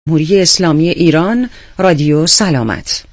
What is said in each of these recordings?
جمهوری اسلامی ایران، رادیو سلامت.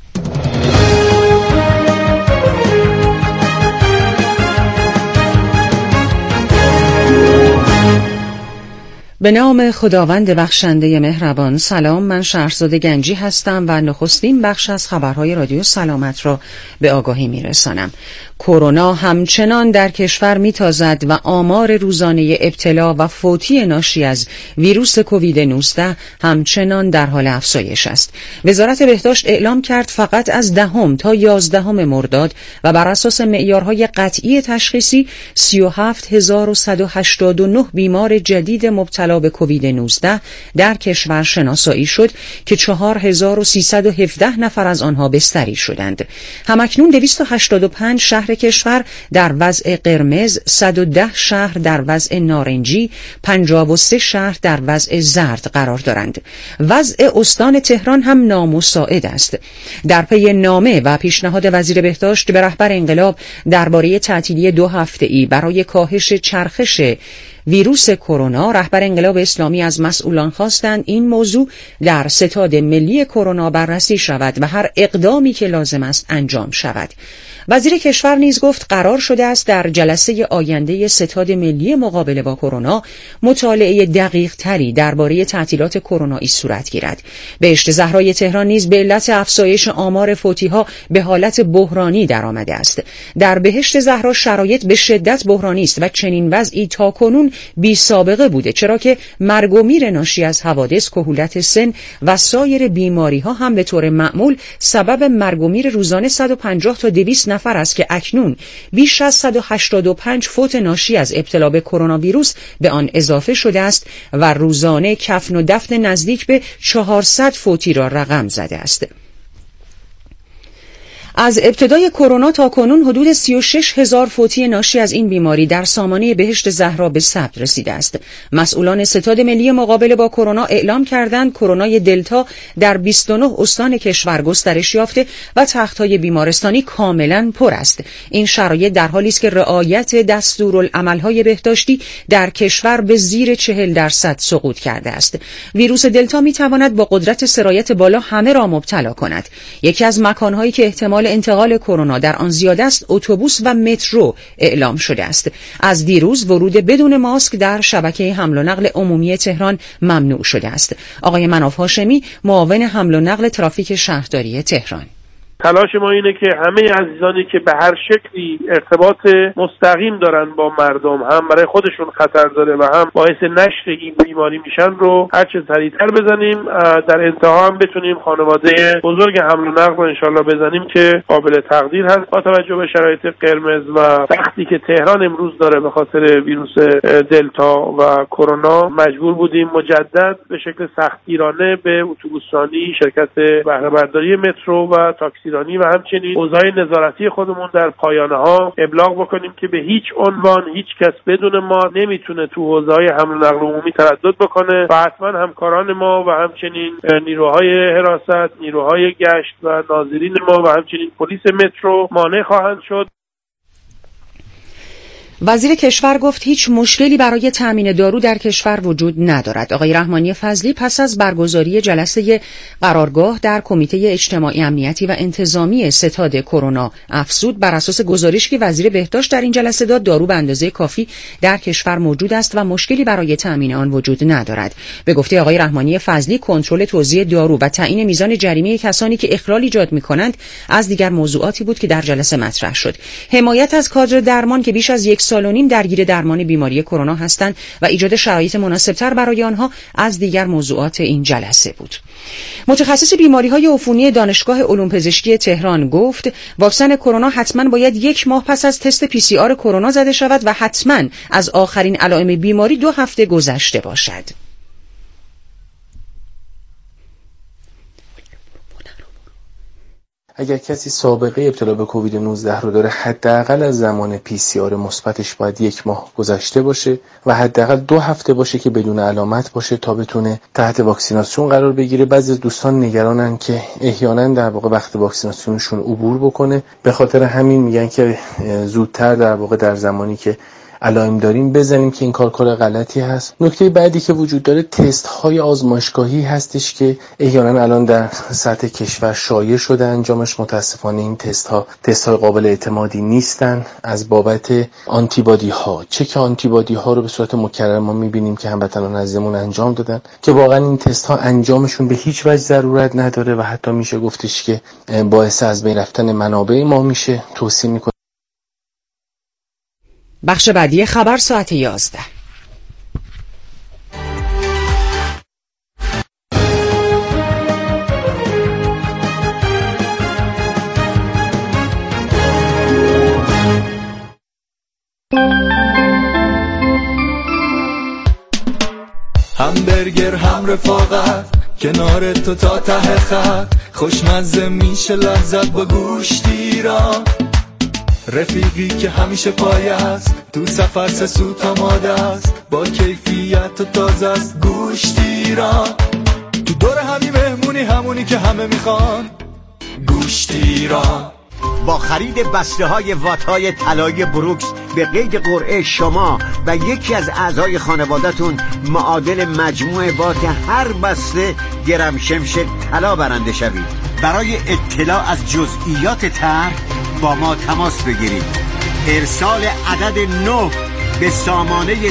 به نام خداوند بخشنده مهربان. سلام، من شهرزاد گنجی هستم و نخستین بخش از خبرهای رادیو سلامت را به آگاهی میرسانم. کرونا همچنان در کشور میتازد و آمار روزانه ابتلا و فوتی ناشی از ویروس کووید 19 همچنان در حال افزایش است. وزارت بهداشت اعلام کرد فقط از 10 تا 11 مرداد و بر اساس معیارهای قطعی تشخیصی 37189 بیمار جدید مبتلا به کووید 19 در کشور شناسایی شد که 4317 نفر از آنها بستری شدند. همکنون 285 شهر کشور در وضع قرمز، 110 شهر در وضع نارنجی، 53 شهر در وضع زرد قرار دارند. وضع استان تهران هم نامساعد است. در پی نامه و پیشنهاد وزیر بهداشت به رهبر انقلاب درباره تعطیلی 2 هفته‌ای برای کاهش چرخش ویروس کرونا، رهبر انقلاب اسلامی از مسئولان خواستند این موضوع در ستاد ملی کرونا بررسی شود و هر اقدامی که لازم است انجام شود. وزیر کشور نیز گفت قرار شده است در جلسه آینده ستاد ملی مقابله با کرونا مطالعه دقیق تری درباره تعطیلات کرونایی صورت گیرد. بهشت زهرای تهران نیز به علت افزایش آمار فوتی‌ها به حالت بحرانی درآمده است. در بهشت زهرا شرایط به شدت بحرانی است و چنین وضعی تاکنون بی سابقه بوده، چرا که مرگ و میر ناشی از حوادث، کهولت سن و سایر بیماری‌ها هم به طور معمول سبب مرگ و میر روزانه 150 تا 200 نفر است که اکنون بیش از 185 فوت ناشی از ابتلا به کرونا ویروس به آن اضافه شده است و روزانه کفن و دفن نزدیک به 400 فوتی را رقم زده است. از ابتدای کرونا تا کنون حدود 36,000 فوتی ناشی از این بیماری در سامانه بهشت زهرا به ثبت رسیده است. مسئولان ستاد ملی مقابله با کرونا اعلام کردند کرونای دلتا در 29 استان کشور گسترش یافته و تخت‌های بیمارستانی کاملا پر است. این شرایط در حالی است که رعایت دستورالعمل‌های بهداشتی در کشور به زیر 40% سقوط کرده است. ویروس دلتا می‌تواند با قدرت سرایت بالا همه را مبتلا کند. یکی از مکان‌هایی که احتمال انتقال کرونا در آن زیاد است اتوبوس و مترو اعلام شده است. از دیروز ورود بدون ماسک در شبکه حمل و نقل عمومی تهران ممنوع شده است. آقای مناف هاشمی، معاون حمل و نقل ترافیک شهرداری تهران: تلاش ما اینه که همه عزیزانی که به هر شکلی ارتباط مستقیم دارن با مردم، هم برای خودشون خطر داره و هم باعث نشر این بیماری میشن، رو هر چه سریعتر بزنیم. در انتها هم بتونیم خانواده بزرگ حمل و نقل رو انشالله بزنیم که قابل تقدیر هست. با توجه به شرایط قرمز و سختی که تهران امروز داره به خاطر ویروس دلتا و کرونا، مجبور بودیم مجدد به شکل سختگیرانه به اتوبوسرانی، شرکت بهره برداری مترو و تاکسی و همچنین اوضاع نظارتی خودمون در پایانه ها ابلاغ بکنیم که به هیچ عنوان هیچ کس بدون ما نمیتونه تو حوزه‌های حمل و نقل عمومی تردد بکنه و حتما همکاران ما و همچنین نیروهای حراست، نیروهای گشت و ناظرین ما و همچنین پلیس مترو مانع خواهند شد. وزیر کشور گفت هیچ مشکلی برای تامین دارو در کشور وجود ندارد. آقای رحمانی فضلی پس از برگزاری جلسه قرارگاه در کمیته اجتماعی امنیتی و انتظامی ستاد کرونا افزود بر اساس گزارشی که وزیر بهداشت در این جلسه داد دارو به اندازه کافی در کشور موجود است و مشکلی برای تامین آن وجود ندارد. به گفته آقای رحمانی فضلی، کنترل توزیع دارو و تعیین میزان جریمه کسانی که اخلال ایجاد می‌کنند از دیگر موضوعاتی بود که در جلسه مطرح شد. حمایت از کادر درمان که بیش از 1 سال و نیم درگیر درمان بیماری کرونا هستند و ایجاد شرایط مناسبتر برای آنها از دیگر موضوعات این جلسه بود. متخصص بیماری‌های عفونی دانشگاه علوم پزشکی تهران گفت واکسن کرونا حتما باید 1 ماه پس از تست PCR کرونا زده شود و حتما از آخرین علائم بیماری 2 هفته گذشته باشد. اگر کسی سابقه ابتلا به کووید 19 رو داره، حداقل از زمان PCR مثبتش باید 1 ماه گذشته باشه و حداقل 2 هفته باشه که بدون علامت باشه تا بتونه تحت واکسیناسیون قرار بگیره. بعضی از دوستان نگرانن که احیانا در واقع وقت واکسیناسیونشون عبور بکنه، به خاطر همین میگن که زودتر در واقع در زمانی که علائم داریم بزنیم که این کار غلطی هست. نکته بعدی که وجود داره تست های آزمایشگاهی هستش که احیانا الان در سطح کشور شایع شده انجامش. متاسفانه این تست های قابل اعتمادی نیستن. از بابت آنتیبادی ها، چک آنتیبادی ها رو به صورت مکرر ما میبینیم که هموطنان عزیزمون انجام دادن که واقعا این تست ها انجامشون به هیچ وجه ضرورت نداره و حتی میشه گفتش که باعث از بین رفتن منابع ما میشه. توصیه میکنم. بخش بعدی خبر ساعت 11. همبرگر هم رفاقت کنار تو تا ته خط، خوشمزه میشه لذت با گوشتی را، رفیقی که همیشه پای است تو سفر سوت آماده است، با کیفیت و تازه است گوشتی را، تو دور همی مهمونی همونی که همه میخوان گوشتی را. با خرید بسته های وات های طلایی بروکس به قید قرعه شما و یکی از اعضای خانواده‌تون معادل مجموع وات هر بسته گرم شمش طلا برنده شوید. برای اطلاع از جزئیات طرح با ما تماس بگیرید. ارسال عدد 9 به سامانه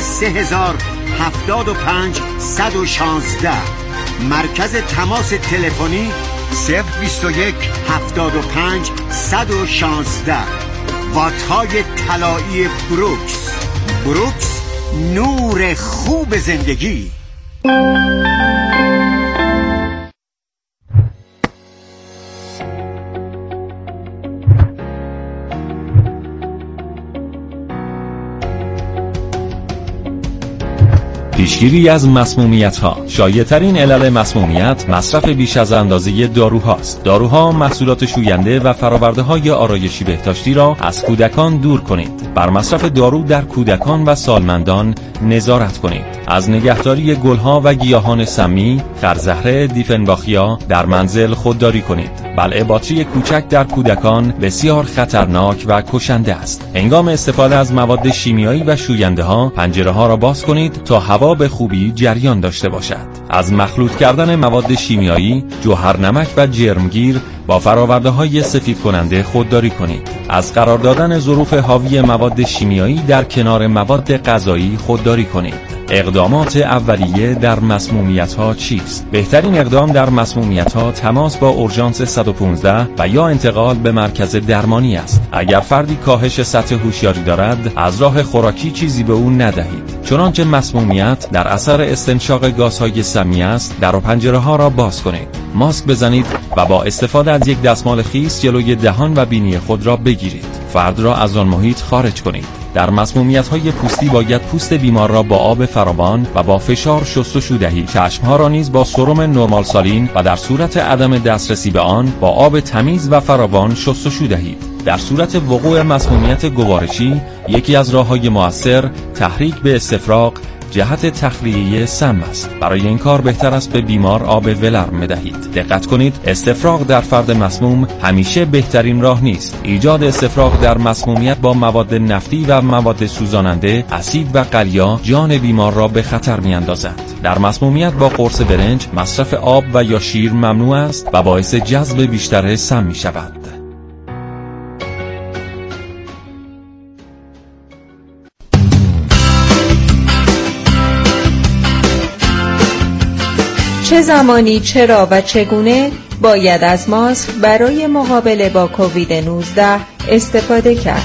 3075 116. مرکز تماس تلفنی 021 75 116. وات‌های طلایی بروکس. بروکس، نور خوب زندگی. پیشگیری از مسمومیت‌ها. شایع‌ترین علل مسمومیت مصرف بیش از اندازه داروهاست. داروها محصولات شوینده و فرآورده‌های آرایشی بهداشتی را از کودکان دور کنید. بر مصرف دارو در کودکان و سالمندان نظارت کنید. از نگهداری گلها و گیاهان سمی، خرزهره، دیفنباخیا در منزل خودداری کنید. بلع باتری کوچک در کودکان بسیار خطرناک و کشنده است. هنگام استفاده از مواد شیمیایی و شوینده‌ها پنجره‌ها را باز کنید تا هوا به خوبی جریان داشته باشد. از مخلوط کردن مواد شیمیایی، جوهرنمک و جرمگیر با فرآورده‌های سفید کننده خودداری کنید. از قرار دادن ظروف حاوی مواد شیمیایی در کنار مواد غذایی خودداری کنید. اقدامات اولیه در مسمومیت‌ها چیست؟ بهترین اقدام در مسمومیت‌ها تماس با اورژانس 115 و یا انتقال به مرکز درمانی است. اگر فردی کاهش سطح هوشیاری دارد، از راه خوراکی چیزی به او ندهید. چنانچه مسمومیت در اثر استنشاق گازهای سمی است، در و پنجره‌ها را باز کنید. ماسک بزنید و با استفاده از یک دستمال خیس جلوی دهان و بینی خود را بگیرید. فرد را از آن محیط خارج کنید. در مسمومیت‌های پوستی باید پوست بیمار را با آب فراوان و با فشار شستشو دهید. چشم‌ها را نیز با سرم نرمال سالین و در صورت عدم دسترسی به آن با آب تمیز و فراوان شستشو دهید. در صورت وقوع مسمومیت گوارشی، یکی از راه‌های مؤثر تحریک به استفراغ جهت تخلیه سم است. برای این کار بهتر است به بیمار آب ولرم بدهید. دقت کنید استفراغ در فرد مسموم همیشه بهترین راه نیست. ایجاد استفراغ در مسمومیت با مواد نفتی و مواد سوزاننده، اسید و قلیا جان بیمار را به خطر می‌اندازد. در مسمومیت با قرص برنج مصرف آب و یا شیر ممنوع است و باعث جذب بیشتر سم می‌شود. چه زمانی، چرا و چگونه باید از ماسک برای مقابله با کووید 19 استفاده کرد؟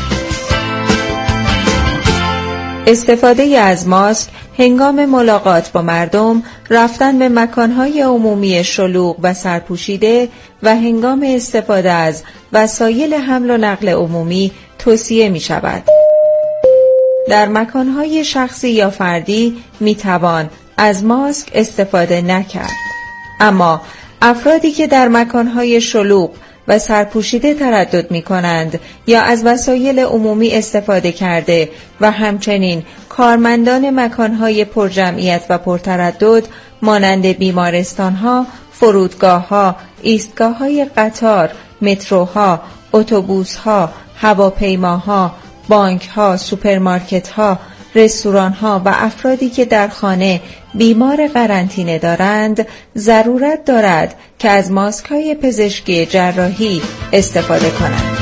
استفاده از ماسک هنگام ملاقات با مردم، رفتن به مکانهای عمومی شلوغ و سرپوشیده و هنگام استفاده از وسایل حمل و نقل عمومی توصیه می شود. در مکانهای شخصی یا فردی می توان از ماسک استفاده نکرد. اما افرادی که در مکانهای شلوغ و سرپوشیده تردد می کنند یا از وسایل عمومی استفاده کرده و همچنین کارمندان مکانهای پرجمعیت و پرتردد مانند بیمارستانها، فرودگاهها، ایستگاههای قطار، متروها، اتوبوسها، هواپیماها، بانکها، سوپرمارکتها، رستوران‌ها و افرادی که در خانه بیمار قرنطینه دارند ضرورت دارد که از ماسک‌های پزشکی جراحی استفاده کنند.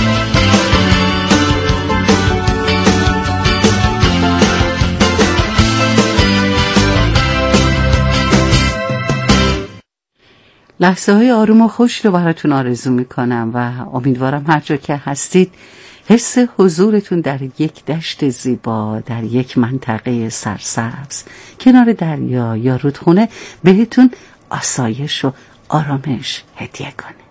لحظه های آروم و خوش رو براتون آرزو میکنم و امیدوارم هر جا که هستید حس حضورتون در یک دشت زیبا، در یک منطقه سرسبز کنار دریا یا رودخونه بهتون آسایش و آرامش هدیه کنه.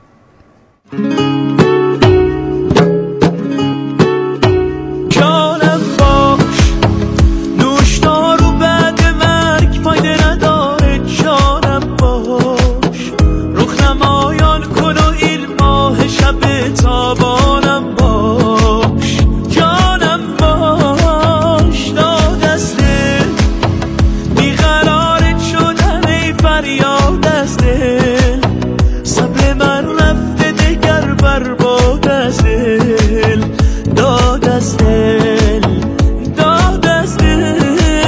جانم باش، نوشدار و بعد مرگ فایده نداره. جانم باش، رخنمایان کن و این ماه شب تابانم باش. جانم باش، داد از دل بیقرارت شدم ای فریاد از دل. صبر من رفته دگر برباد از دل. داد از دل، داد از دل.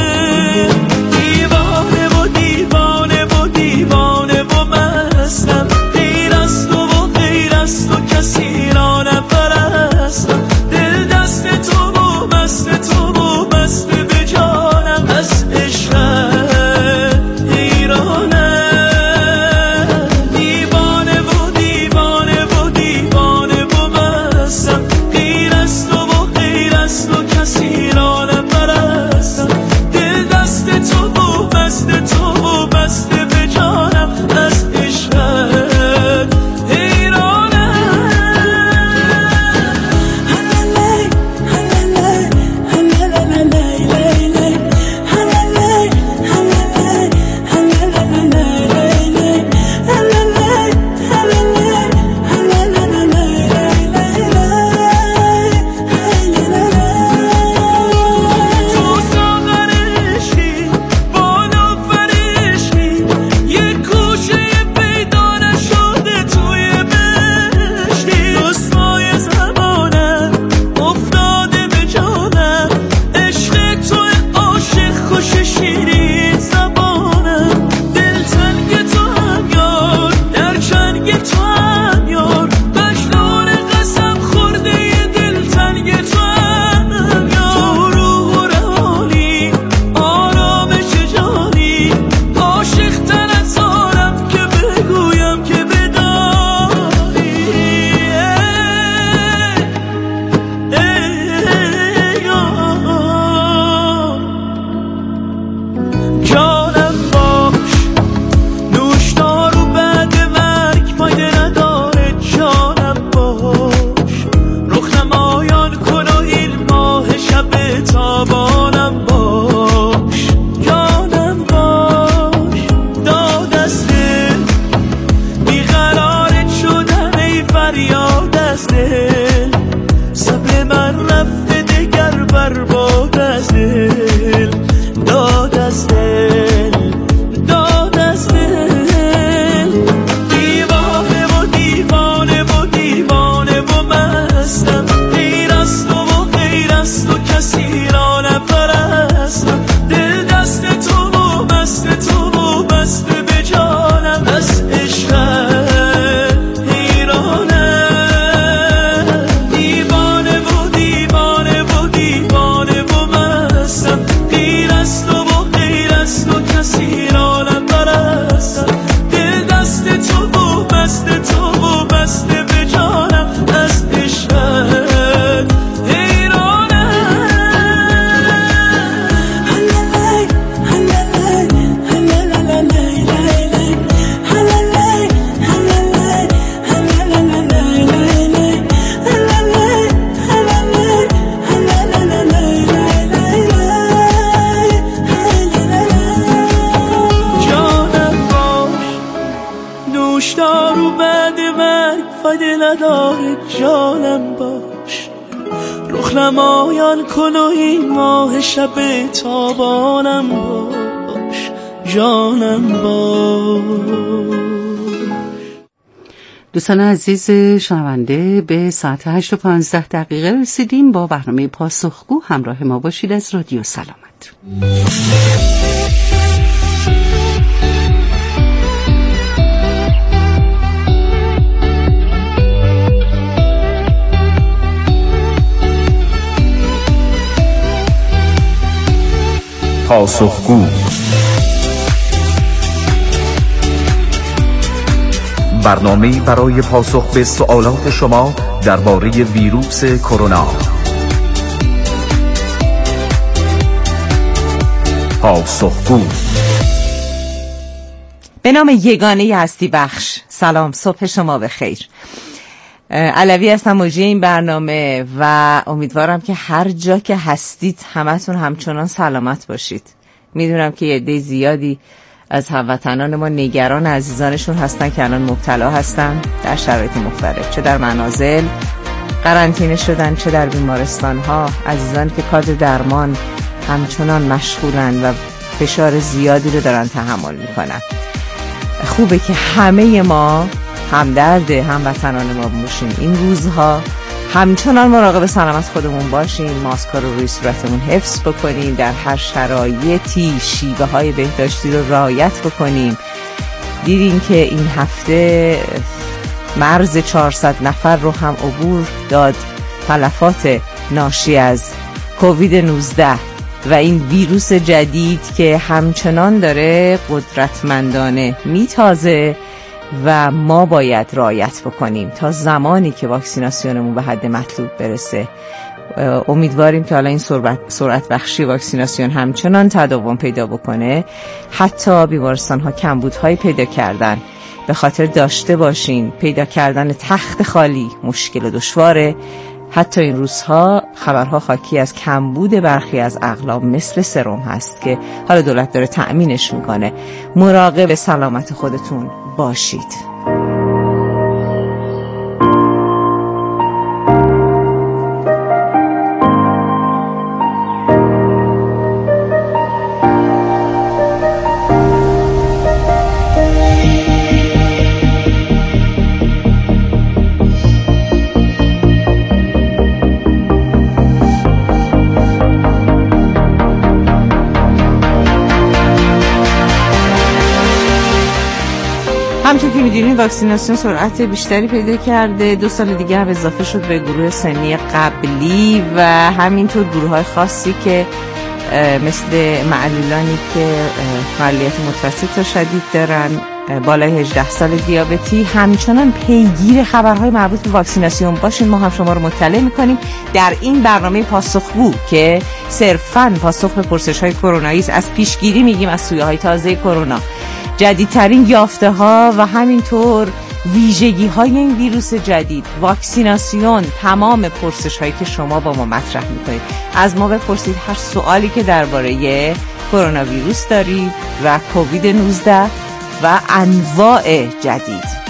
دیوانه و دیوانه و دیوانه و مستم. غیر از تو و غیر از تو کسی را نپرستم. دل دست تو و مست تو و مست به جانم. از عشقت حیرانم. دیوانه و دیوانه و دیوانه و مستم. غیر از تو و غیر از تو کسی را نپرستم. دل دست تو و مست تو و مست به جانم. از عشقت حیرانم. تو ساغرشی، بالا فرشی، یه گوشه پیدا نشده توی بهشتی. رسوای زمانم افتاده به جانم. عشق تو عاشق خوش شیرین زبانم. دل تنگ تو هم یار، در چنگ تو هم یار. مجنون قسم خورده دل تنگ تو هم یار. تو روح و روحانی، آرامش جانی. عاشق تن از آنم که بگویم که بدانی. جانم باش، نوشدار و بعد مرگ فایده نداره. جانم باش، رخنمایان کن و این ماه شب تابانم باش. جانم باش، داد از دل بیقرارت شدم ای فریاد از دل. صبر من رفته دگر برباد از دل. داد از دل، داد از دل. دیوانه و دیوانه و دیوانه و مستم. غیر از تو و غیر از تو کسی را نپرستم. دل دست تو و مست تو و مست به جانم. از عشقت حیرانم. دیوانه و دیوانه و دیوانه و مستم. غیر از تو و غیر از تو کسی را نپرستم. دل دست تو و مست تو و مست به جانم. از عشقت حیرانم. جانم باش، نوشدار و بعد مرگ فایده نداره. جانم باش، رخنمایان کن و این ماه شب تابانم باش. جانم باش. دوستان عزیز شنونده، به ساعت 8:15 رسیدیم. با برنامه پاسخگو همراه ما باشید از رادیو سلامت. پاسخگو، برنامه‌ای برای پاسخ به سوالات شما درباره ویروس کرونا. پاسخگو. به نام یگانه هستی بخش، سلام، صبح شما بخیر. علوی هستم، مجری این برنامه و امیدوارم که هر جا که هستید همتون همچنان سلامت باشید. میدونم که یه عده زیادی از هموطنان ما نگران عزیزانشون هستن که الان مبتلا هستن در شرایط مختلف، چه در منازل قرنطینه شدن، چه در بیمارستان ها. عزیزان که کادر درمان همچنان مشغولن و فشار زیادی رو دارن تحمل میکنن. خوبه که همه ما همدرد هموطنان ما باشیم این روزها، همچنان مراقب سلامت خودمون باشیم، ماسک‌ها رو روی صورتمون حفظ بکنیم، در هر شرایطی شیوه های بهداشتی رو رعایت بکنیم. دیدیم که این هفته مرز 400 نفر رو هم عبور داد تلفات ناشی از کووید 19 و این ویروس جدید که همچنان داره قدرتمندانه میتازه و ما باید رعایت بکنیم تا زمانی که واکسیناسیونمون به حد مطلوب برسه. امیدواریم که حالا این سرعت بخشی واکسیناسیون همچنان تداوم پیدا بکنه. حتی بیمارستان‌ها کمبودهای پیدا کردن، به خاطر داشته باشین پیدا کردن تخت خالی مشکل و دشواره. حتی این روزها خبرها حاکی از کمبود برخی از اقلام مثل سرم هست که حالا دولت داره تأمینش میکنه. مراقب سلامت خودتون باشید. همچون که میدونید واکسیناسیون سرعت بیشتری پیدا کرده. 2 سال دیگه هم اضافه شد به گروه سنی قبلی و همینطور گروه های خاصی که مثل معلولانی که فعالیت متوسط تا شدید دارن، بالای 18 سال دیابتی، همچنان پیگیر خبرهای مربوط به واکسیناسیون باشین. ما هم شما رو مطلع میکنیم در این برنامه پاسخگو که صرفاً پاسخ به پرسش‌های کرونایی است. از پیشگیری میگیم از سویه‌های تازه کرونا، جدیدترین یافته ها و همینطور ویژگی های این ویروس جدید، واکسیناسیون، تمام پرسش هایی که شما با ما مطرح میکنید. از ما بپرسید هر سوالی که درباره کرونا ویروس دارید و کووید 19 و انواع جدید.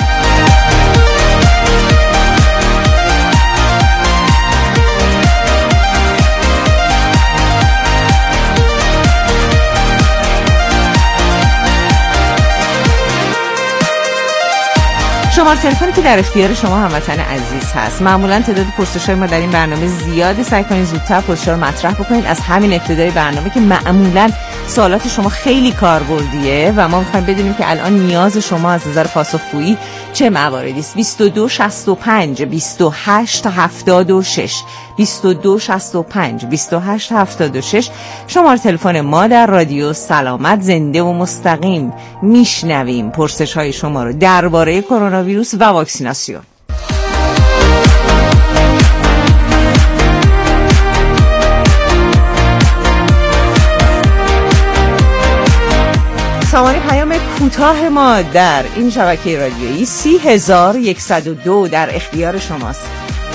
شماره تلفنی که در اختیار شما هموطن عزیز هست. معمولا تعداد پرسش‌های ما در این برنامه زیاده، سعی کنید زودتر پرسش‌ها رو مطرح بکنید. از همین ابتدای برنامه که معمولا سوالات شما خیلی کاربردیه و ما می‌خوایم بدونیم که الان نیاز شما از نظر پاسخگویی چه مواردی است. 22 65 28 76 22 65 28 76 شماره تلفن ما در رادیو سلامت. زنده و مستقیم میشنویم پرسش‌های شما رو درباره کرونا ویروس و واکسیناسیون. سامانه پیام کوتاه ما در این شبکه رادیویی 30102 در اختیار شماست.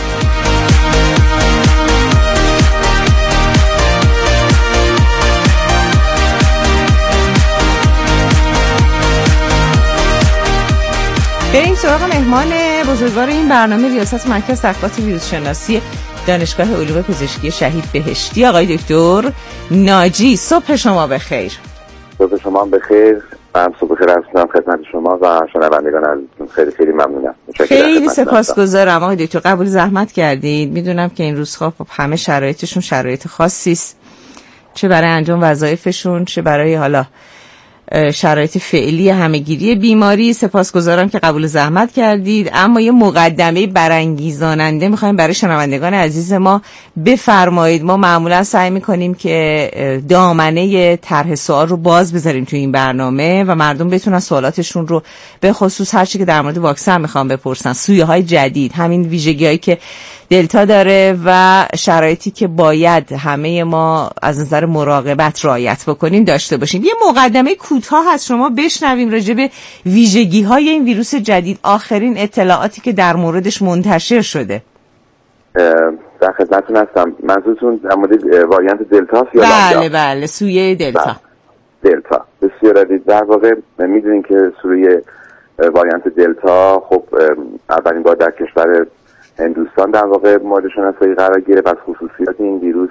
بریم سراغ مهمان بزرگوار این برنامه، ریاست مرکز تحقیقات ویروس شناسی دانشگاه علوم پزشکی شهید بهشتی، آقای دکتر ناجی. صبح شما بخیر. صبح شما بخیر. من صبح خیر هستم خدمت شما و شنوندگان عزیزتون. خیلی خیلی ممنونم. خیلی سپاسگزارم آقای دکتر، قبول زحمت کردید. میدونم که این روزها همه شرایطشون شرایط خاصی است، چه برای انجام وظایفشون چه برای حالا شرایط فعلی همه‌گیری بیماری. سپاسگزارم که قبول زحمت کردید. اما یه مقدمه برانگیزاننده می‌خوایم برای شنوندگان عزیز ما بفرمایید. ما معمولا سعی می‌کنیم که دامنه طرح سوال رو باز بذاریم تو این برنامه و مردم بتونن سوالاتشون رو به خصوص هر چی که در مورد واکسن می‌خوام بپرسن، سویه‌های جدید، همین ویژگی‌هایی که دلتا داره و شرایطی که باید همه ما از نظر مراقبت رعایت بکنیم داشته باشیم. یه مقدمه کوتاه از شما بشنویم راجع به ویژگی‌های این ویروس جدید، آخرین اطلاعاتی که در موردش منتشر شده. در خدمتتون هستم. منظورتون در مورد واریانت دلتا یا بله بله، سویه دلتا. دلتا بسیار عالی. در واقع می‌دونین که سویه واریانت دلتا خب اولین بار در کشور هندوستان در واقع مورد شناسایی قرار گرفت. از خصوصیات این ویروس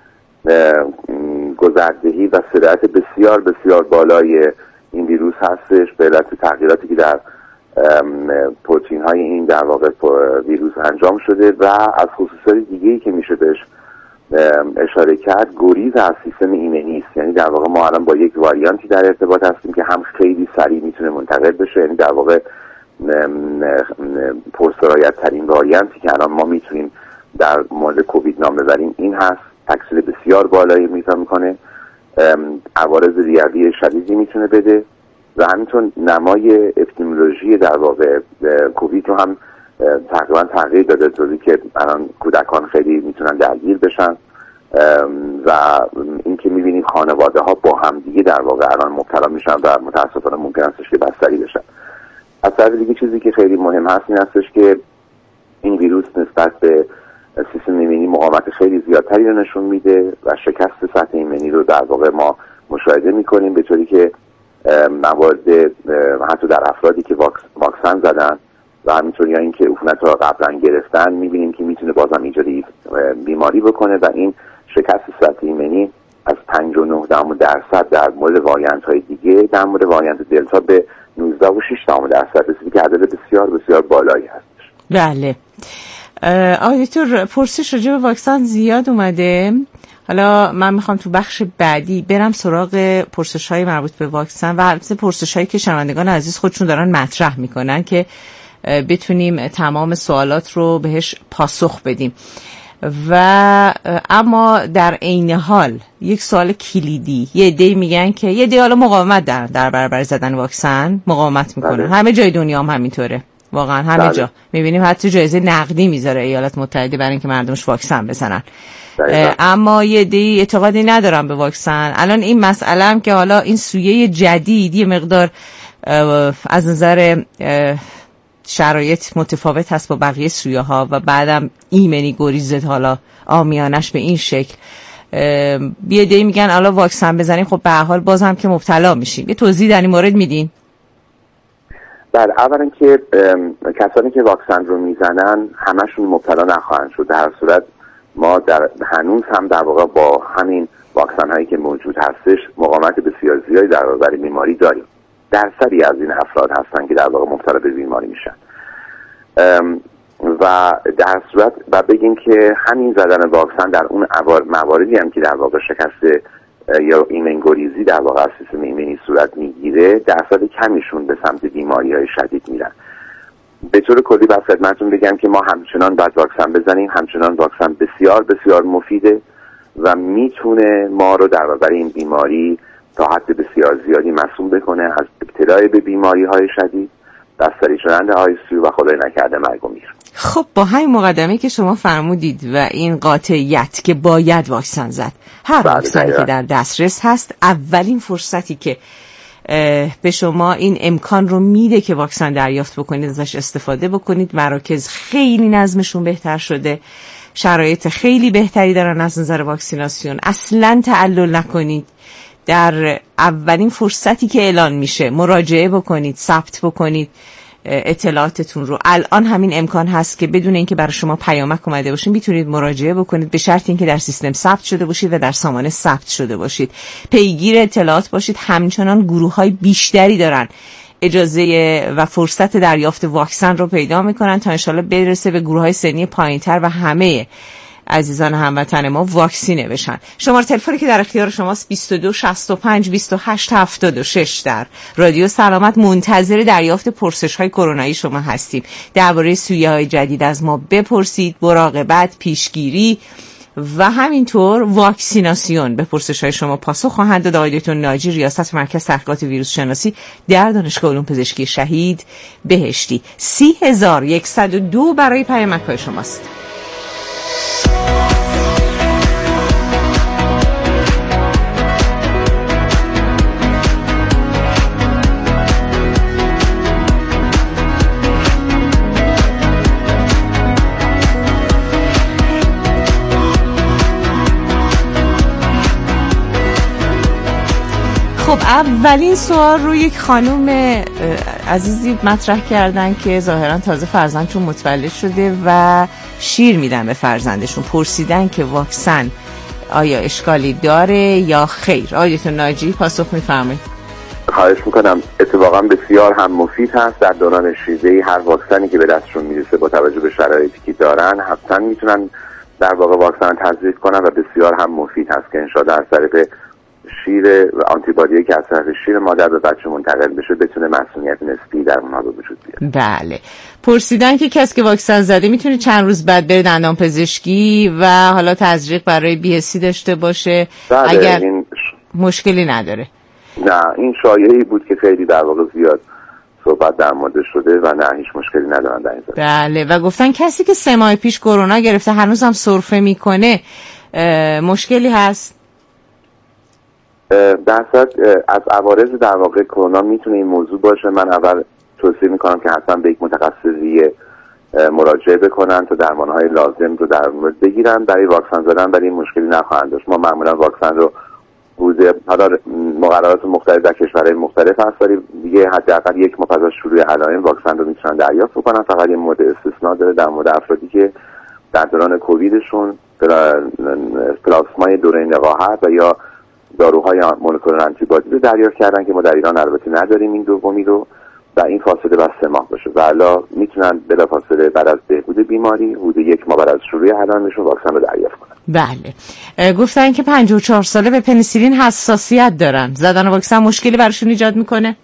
گذردهی و سرعت بسیار بسیار بالای این ویروس هستش به علت تغییراتی که در پروتئین های این در واقع ویروس انجام شده و از خصوصیات دیگه‌ای که میشه بهش اشاره کرد گریز از سیستم ایمنی است. یعنی در واقع ما الان با یک واریانتی در ارتباط هستیم که هم خیلی سریع میتونه منتقل بشه، یعنی در واقع پرسرایت ترین واریانتی که الان ما میتونیم در مورد کووید نام ببریم این هست. تکثیر بسیار بالایی میکنه، عوارض ریوی شدیدی میتونه بده و همینطور نمای اپیدمیولوژی در واقع کووید رو هم تقریبا تغییر داده، طوری که الان کودکان خیلی میتونن درگیر بشن و این که میبینیم خانواده ها با هم دیگه در واقع الان مبتلا میشن و متاسفانه ممکن هستش که بستری بشن. از طرف دیگه چیزی که خیلی مهم هست این هستش که این ویروس نسبت به سیستم ایمنی مقاومت خیلی زیادتری رو نشون میده و شکست سطح ایمنی رو در واقع ما مشاهده میکنیم، به طوری که موارد حتی در افرادی که واکسن زدن و همینطور یا اینکه عفونت رو قبلا گرفتن میبینیم که میتونه بازم ایجاد بیماری بکنه و این شکست سطح ایمنی از 59% در مورد واریانت های دیگه در مورد واریانت دلتا به 19.6% رسیده که عدد بسیار بسیار بالایی هستش. بله آقای دکتر، پرسش راجع به واکسن زیاد اومده. حالا من میخوام تو بخش بعدی برم سراغ پرسش‌های مربوط به واکسن و البته پرسش‌هایی که شنوندگان عزیز خودشون دارن مطرح میکنن که بتونیم تمام سوالات رو بهش پاسخ بدیم. و اما در عین حال یک سوال کلیدی، یه عده‌ای میگن که یه عده حالا مقاومت در برابر زدن واکسن مقاومت میکنن، همه جای دنیا هم همینطوره، واقعا همه جا میبینیم حتی جایزه نقدی میذاره ایالات متحده برای اینکه مردمش واکسن بزنن. اما یه عده‌ای اعتقادی ندارن به واکسن. الان این مسئله هم که حالا این سویه جدید یه مقدار از نظر شرایط متفاوت هست با بقیه سویه ها و بعدم ایمنی گریزت حالا آمیانش به این شکل، یه عده‌ای میگن حالا واکسن بزنیم خب به هر حال باز هم که مبتلا میشیم. یه توضیح در این مورد میدین؟ بله، اولا که کسانی که واکسن رو میزنن همشون مبتلا نخواهند شد. در صورت ما هنوز هم در واقع با همین واکسن هایی که موجود هستش مقاومت بسیار زیادی در برابر بیماری داریم. درصدی از این افراد هستن که در واقع مبتلا به بیماری میشن و در صورت و بگیم که همین زدن واکسن در اون مواردی هم که در واقع شکست یا ایمنگریزی در واقع از سیستم ایمنی صورت میگیره درصد کمیشون به سمت بیماری‌های شدید میرن. به طور کلی باید خدمتتون بگم که ما همچنان باید واکسن بزنیم، همچنان واکسن بسیار بسیار مفیده و میتونه ما رو در برابر این بیماری تا حد بسیار زیادی مسئول بکنه از ابتلای به بیماری‌های شدید، بستری شدن ICU و خدای نکرده مرگ و میر. خب با همین مقدمه که شما فرمودید و این قاطعیت که باید واکسن زد، هر واکسنی که در دسترس هست اولین فرصتی که به شما این امکان رو میده که واکسن دریافت بکنید ازش استفاده بکنید. مراکز خیلی نظمشون بهتر شده، شرایط خیلی بهتری دارن از نظر واکسیناسیون. اصلا تعلل نکنید، در اولین فرصتی که اعلان میشه مراجعه بکنید، ثبت بکنید اطلاعاتتون رو. الان همین امکان هست که بدون اینکه برای شما پیامک اومده باشه میتونید مراجعه بکنید، به شرط اینکه در سیستم ثبت شده باشید و در سامانه ثبت شده باشید. پیگیر اطلاعات باشید. همچنان گروه‌های بیشتری دارن اجازه و فرصت دریافت واکسن رو پیدا میکنن تا انشالله برسه به گروه‌های سنی پایین‌تر و همه عزیزان هموطن ما واکسینه بشن. شماره تلفنی که در اختیار شماست 22 65 28 76. در رادیو سلامت منتظر دریافت پرسش‌های کرونایی شما هستیم. درباره سویه‌های جدید از ما بپرسید، مراقبت، پیشگیری و همینطور واکسیناسیون به پرسش‌های شما پاسخ خواهند داد. آقای دکتر ناجی، ریاست مرکز تحقیقات ویروس شناسی در دانشگاه علوم پزشکی شهید بهشتی. 30102 برای پیامک‌های شماست. خب اولین سوال رو یک خانم عزیزی مطرح کردن که ظاهرا تازه فرزندشون متولد شده و شیر میدن به فرزندشون. پرسیدن که واکسن آیا اشکالی داره یا خیر؟ آقای دکتر ناجی پاسخ میفرمایید. خواهش میکنم. اتفاقا بسیار هم مفید هست. در دوران شیرده‌ای هر واکسنی که به دستشون میرسه با توجه به شرایطی که دارن حتما میتونن در واقع واکسن تزریق کنن و بسیار هم مفید هست که انشاءالله از طریق شیر و آنتیبادیایی که از طریق شیر مادر به بچه منتقل بشه بتونه مسئولیت نسبی در اونها به وجود بیاد. بله. پرسیدن که کسی که واکسن زده میتونه چند روز بعد بره دندان پزشکی و حالا تزریق برای BSC داشته باشه؟ بله، اگر مشکلی نداره. نه، این شایعه‌ای بود که خیلی در واقع زیاد صحبت در مورد شده و نه، هیچ مشکلی ندارن در این زمینه. بله. و گفتن کسی که 3 ماه پیش کرونا گرفته هنوز هم سرفه میکنه مشکلی هست؟ در صورت از عوارض در واقع کرونا میتونه این موضوع باشه. من اول توصیه میکنم که حتما به یک متخصصی مراجعه بکنن تا درمانهای لازم رو در مورد بگیرن برای واکسن زدن، برای این مشکلی نخواهند داشت. ما معمولا واکسن رو حالا مقررات مختلف در کشورهای مختلف هست، ولی دیگه حداقل 1 ماه پس از شروع علائم واکسن رو میتونن دریافت بکنن. فقط این مورد استثنا داره در مورد افرادی که در دوران کوویدشون پلاسمای دوره لقاحت و یا داروهای مولکولار آنتیبادی رو دریافت کردن که ما در ایران البته نداریم این دومی رو و این فاصله بس 3 ماه باشه و الا میتونن بلافاصله بعد از بهبود بیماری حدود 1 ماه بعد از شروع علائمشون واکسن رو دریافت کنن. بله. گفتن که 54 ساله به پنیسیلین حساسیت دارن. زدن واکسن مشکلی براشون ایجاد میکنه؟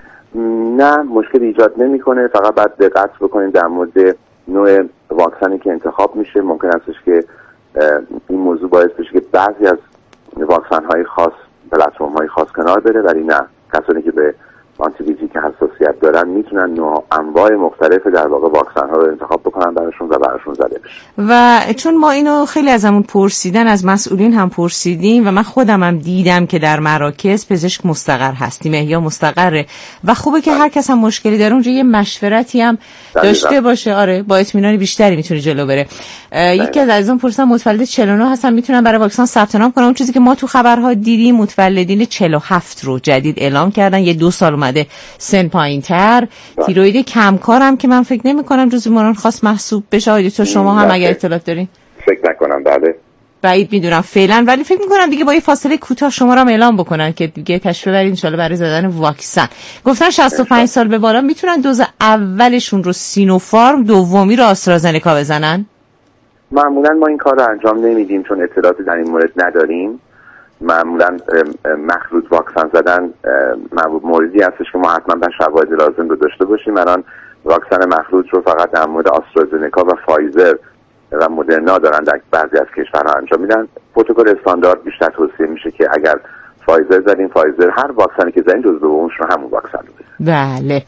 نه، مشکلی ایجاد نمیکنه. فقط باید دقت بکنید در مورد نوع واکسنی که انتخاب میشه. ممکن استش که این موضوع باعث بشه که بعضی از واکسن های خاص پلتفرم های خاص کنار بره، ولی نه، کسانی که به آنتی بیوتیک حساسیت دارن میتونن نوع انواع مختلف در واقع واکسن ها رو انتخاب بکنن براشون و براشون زده بشه. و چون ما اینو خیلی ازمون پرسیدن، از مسئولین هم پرسیدیم و من خودم هم دیدم که در مراکز پزشک مستقر هستیم، احیا مستقره و خوبه که هر کس هم مشکلی داره اونجا یه مشورتی هم داشته باشه. آره، با اطمینان بیشتری میتونه جلو بره. یکی از عزیزان پرسیدن متولد 49 هستن میتونن برای واکسن ثبت نام کنن؟ اون چیزی که ما تو خبرها دیدیم متولدین 47 رو جدید اعلام کردن، یه 2 سال اومده سن پایین‌تر. تیروید کمکارم که من فکر نمی‌کنم جزو بیماران خاص محسوب بشه. آیا تو شما هم اگر اطلاعات دارین؟ فکر نکنم. بله، بعید میدونم فعلا، ولی فکر می‌کنم دیگه با یه فاصله کوتاه شما رو هم اعلام بکنن که دیگه تشریف ببرید ان شاءالله برای زدن واکسن. گفتن 65 سال به بالا میتونن دوز اولشون رو سینوفارم، دومی رو آسترازنکا بزنن؟ معمولا ما این کار رو انجام نمیدیم چون اطلاعاتی در این مورد نداریم. معمولا مخلوط واکسن زدن موردی هستش که ما حتما به شواهد لازم رو داشته باشیم. الان واکسن مخلوط رو فقط در مورد آسترازنکا و فایزر و مدرنا دارن در بعضی از کشورها انجام میدن. پروتکل استاندارد بیشتر توصیه میشه که اگر فایزر زدین، فایزر هر واکسنی که زدین جز دومش رو همون واکسن رو بزنید. بله.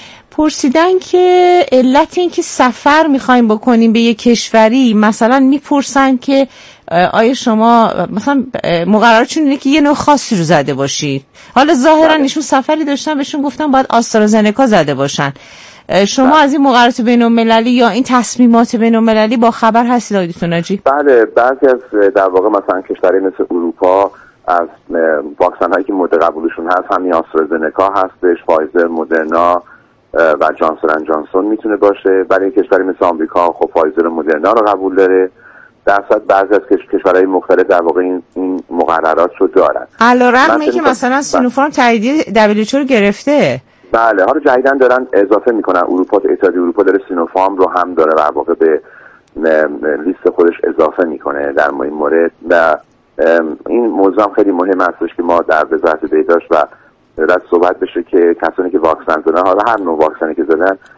پرسیدن که علت این که سفر میخوایم بکنیم به یک کشوری، مثلا میپرسن که آیا شما مثلا مقرراتشون اینه که یه نوع خاصی رو زده باشید. حالا ظاهرا ایشون سفری داشتن بهشون گفتن باید آسترازنکا زده باشن. شما از این مقررات بین‌المللی یا این تصمیمات بین‌المللی با خبر هستید آقای دکتر ناجی؟ بله، بعضی از در واقع مثلا کشورهای مثل اروپا از واکسن هایی که مورد قبولشون هست همین آسترازنکا هستش، فایزر، مدرنا و جانسون اند جانسون میتونه باشه. برای کشوری مثل آمریکا خب فایزر و مدرنا رو قبول داره. در صورت بعضی از کشورهای مختلف در واقع این مقررات رو دارن. علیرغم اینکه مثلا سینوفارم تاییدیه WHO رو گرفته. بله، حالا جدیدن دارن اضافه میکنن. اتحادیه اروپا داره سینوفارم رو هم داره در واقع به لیست خودش اضافه میکنه در این مورد و این موضوع هم خیلی مهم هستش که ما در وزارت بهداشت و دولت صحبت بشه که کسانی که واکسن زدن، حالا هر نوع واکسنی که زدن،